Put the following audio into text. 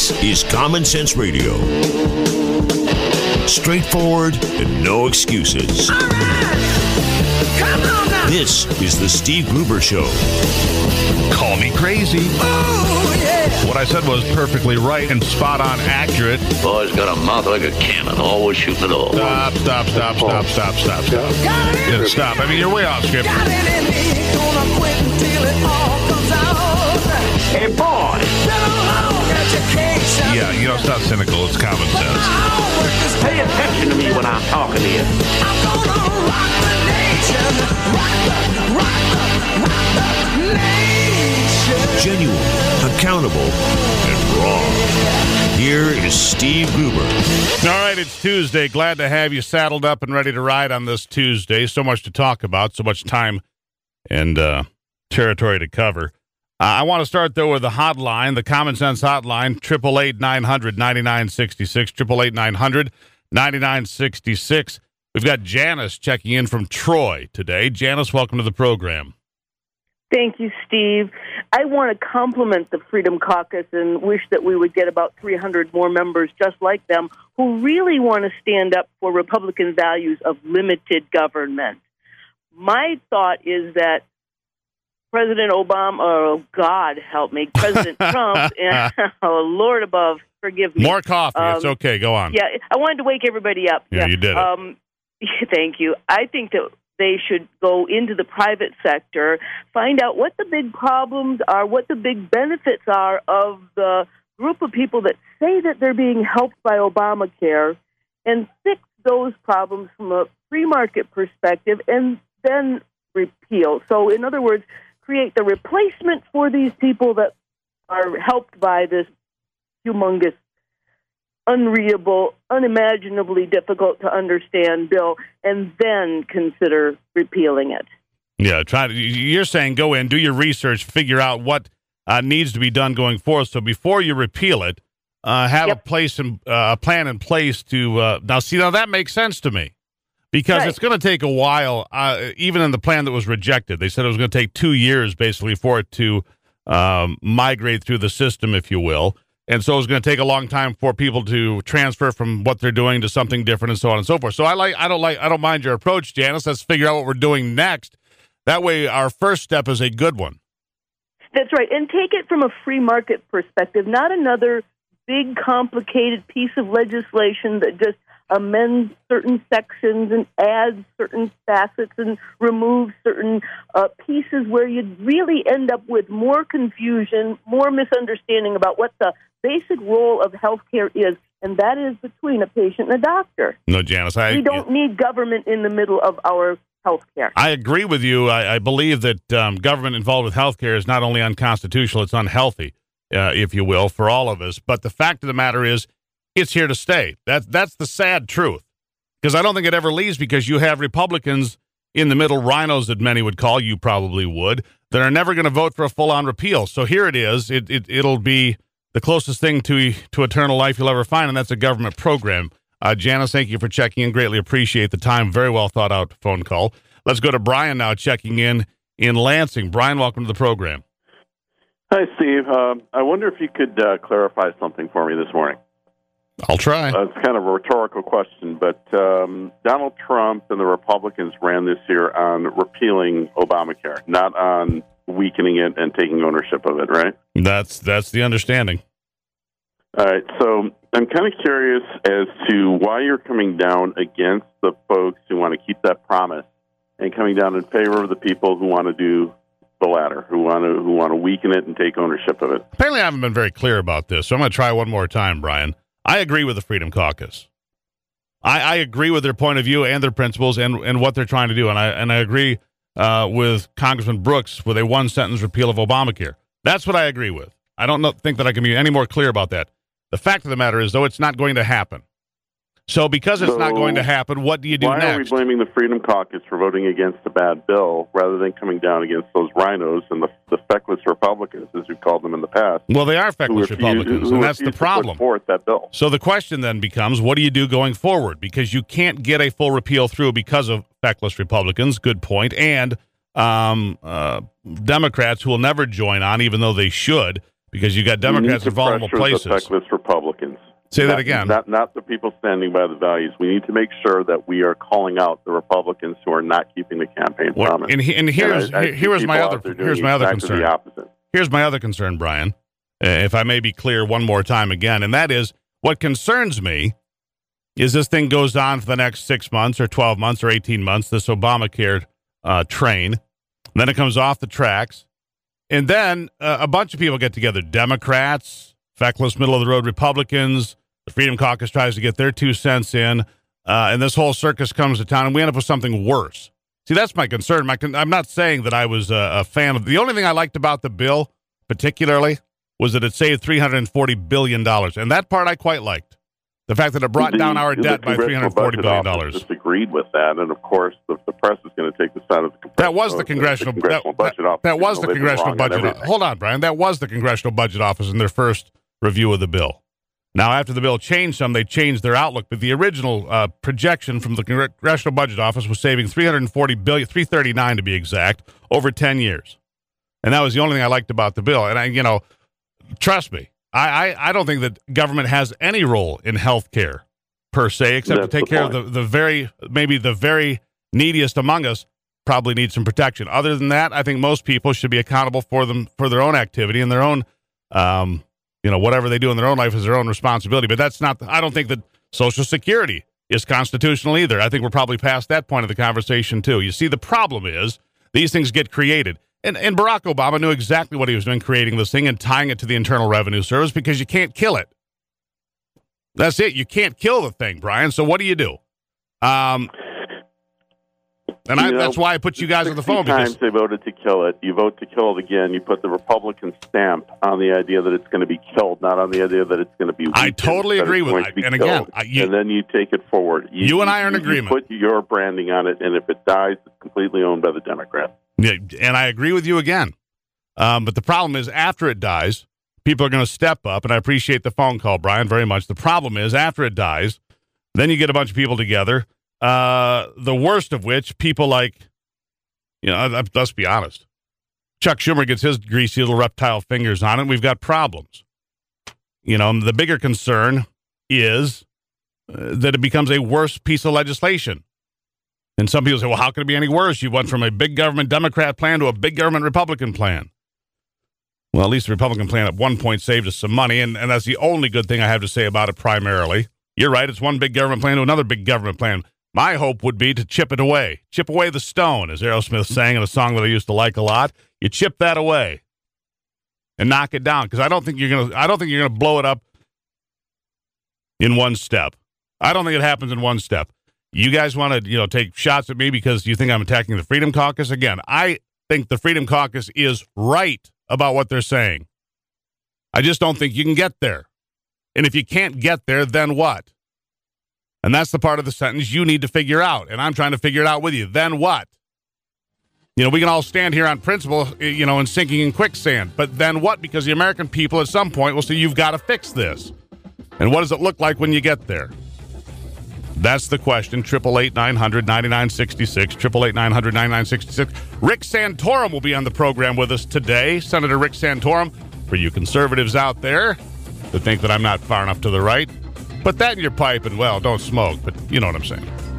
This is Common Sense Radio. Straightforward and no excuses. All right. Come on now. This is the Steve Gruber Show. Call me crazy. Oh, yeah. What I said was perfectly right and spot on accurate. Boy's got a mouth like a cannon, always shooting it all. Stop. Got it in Yeah, me. stop. I mean, you're way off script. Got it in me. Gonna quit until it all comes out. Hey, boy! Been a long education. Yeah, you know, it's not cynical. It's common My sense. homework is Pay attention to me when I'm talking to you. I'm gonna rock the nation. Rock the nation. Genuine, accountable, and raw. Here is Steve Gruber. All right, it's Tuesday. Glad to have you saddled up and ready to ride on this Tuesday. So much to talk about, so much time and territory to cover. I want to start, though, with the hotline, the Common Sense hotline, 888-900-9966, 888-900-9966. We've got Janice checking in from Troy today. Janice, welcome to the program. Thank you, Steve. I want to compliment the Freedom Caucus and wish that we would get about 300 more members just like them who really want to stand up for Republican values of limited government. My thought is that President Obama, oh, God help me, President Trump, and oh, Lord above, forgive me. More coffee. It's okay. Go on. Yeah, I wanted to wake everybody up. Yeah, you did it. Thank you. I think that they should go into the private sector, find out what the big problems are, what the big benefits are of the group of people that say that they're being helped by Obamacare, and fix those problems from a free market perspective, and then repeal. So, in other words, create the replacement for these people that are helped by this humongous, unreadable, unimaginably difficult to understand bill, and then consider repealing it. Yeah, you're saying go in, do your research, figure out what needs to be done going forward. So before you repeal it, have a plan in place to now that makes sense to me. Because it's going to take a while, even in the plan that was rejected. They said it was going to take 2 years, basically, for it to migrate through the system, if you will. And so it's going to take a long time for people to transfer from what they're doing to something different, and so on and so forth. So I don't mind your approach, Janice. Let's figure out what we're doing next. That way, our first step is a good one. That's right. And take it from a free market perspective, not another big, complicated piece of legislation that just amends certain sections and adds certain facets and removes certain pieces where you'd really end up with more confusion, more misunderstanding about what the basic role of healthcare is, and that is between a patient and a doctor. No, Janice, we don't need government in the middle of our healthcare. I agree with you. I believe that government involved with healthcare is not only unconstitutional, it's unhealthy, if you will, for all of us. But the fact of the matter is, it's here to stay. That's the sad truth. Because I don't think it ever leaves, because you have Republicans in the middle, rhinos that many would call, you probably would, that are never going to vote for a full-on repeal. So here it is. It'll be the closest thing to eternal life you'll ever find, and that's a government program. Janice, thank you for checking in. Greatly appreciate the time. Very well thought out phone call. Let's go to Brian now, checking in Lansing. Brian, welcome to the program. Hi, Steve. I wonder if you could clarify something for me this morning. I'll try. It's kind of a rhetorical question, but Donald Trump and the Republicans ran this year on repealing Obamacare, not on weakening it and taking ownership of it, right? That's the understanding. All right, so I'm kind of curious as to why you're coming down against the folks who want to keep that promise and coming down in favor of the people who want to do the latter, who want to weaken it and take ownership of it. Apparently I haven't been very clear about this, so I'm going to try one more time, Brian. I agree with the Freedom Caucus. I agree with their point of view and their principles and what they're trying to do. And I agree with Congressman Brooks with a one-sentence repeal of Obamacare. That's what I agree with. I don't think that I can be any more clear about that. The fact of the matter is, though, it's not going to happen. So because it's not going to happen, what do you do next? Why are we blaming the Freedom Caucus for voting against a bad bill rather than coming down against those rhinos and the feckless Republicans, as we've called them in the past? Well, they are feckless Republicans, and that's the problem. To put forth that bill. So the question then becomes, what do you do going forward? Because you can't get a full repeal through because of feckless Republicans, good point, and Democrats who will never join on, even though they should, because you got Democrats in vulnerable places. The feckless Republicans. Say that again. Not the people standing by the values. We need to make sure that we are calling out the Republicans who are not keeping the campaign promise. And here's my other concern. Here's my other concern, Brian, if I may be clear one more time again, and that is what concerns me is this thing goes on for the next 6 months or 12 months or 18 months, this Obamacare train. Then it comes off the tracks. And then a bunch of people get together, Democrats, feckless middle-of-the-road Republicans. The Freedom Caucus tries to get their 2 cents in, and this whole circus comes to town, and we end up with something worse. See, that's my concern. I'm not saying that I was a fan of. The only thing I liked about the bill, particularly, was that it saved $340 billion, and that part I quite liked. The fact that it brought down our debt by $340 billion. Disagreed with that, and of course, the press is going to take the side of the. That was the Congressional Budget Office. That was the Congressional Budget Office. Hold on, Brian. That was the Congressional Budget Office in their first review of the bill. Now, after the bill changed some, they changed their outlook. But the original projection from the Congressional Budget Office was saving $340 billion, $339 to be exact, over 10 years. And that was the only thing I liked about the bill. And trust me, I don't think that government has any role in health care per se, except to take care of the very neediest among us probably need some protection. Other than that, I think most people should be accountable for their own activity and their own whatever they do in their own life is their own responsibility. But that's not, I don't think that Social Security is constitutional either. I think we're probably past that point of the conversation, too. You see, the problem is these things get created. And Barack Obama knew exactly what he was doing, creating this thing and tying it to the Internal Revenue Service because you can't kill it. That's it. You can't kill the thing, Brian. So what do? That's why I put you guys on the phone. Times they voted to kill it. You vote to kill it again. You put the Republican stamp on the idea that it's going to be killed, not on the idea that it's going to be weakened. I totally agree with that. And again, and then you take it forward. You and I are in agreement. You put your branding on it, and if it dies, it's completely owned by the Democrats. Yeah, and I agree with you again. But the problem is after it dies, people are going to step up, and I appreciate the phone call, Brian, very much. The problem is after it dies, then you get a bunch of people together. The worst of which, people like, let's be honest, Chuck Schumer gets his greasy little reptile fingers on it, and we've got problems. The bigger concern is that it becomes a worse piece of legislation. And some people say, well, how could it be any worse? You went from a big government Democrat plan to a big government Republican plan. Well, at least the Republican plan at one point saved us some money, and that's the only good thing I have to say about it primarily. You're right, it's one big government plan to another big government plan. My hope would be to chip it away. Chip away the stone, as Aerosmith sang in a song that I used to like a lot. You chip that away and knock it down, because I don't think you're gonna blow it up in one step. I don't think it happens in one step. You guys want to, take shots at me because you think I'm attacking the Freedom Caucus? Again, I think the Freedom Caucus is right about what they're saying. I just don't think you can get there. And if you can't get there, then what? And that's the part of the sentence you need to figure out. And I'm trying to figure it out with you. Then what? We can all stand here on principle, and sinking in quicksand. But then what? Because the American people at some point will say, you've got to fix this. And what does it look like when you get there? That's the question. 888-900-9966. 888-900-9966. Rick Santorum will be on the program with us today. Senator Rick Santorum, for you conservatives out there that think that I'm not far enough to the right, put that in your pipe and, don't smoke, but you know what I'm saying.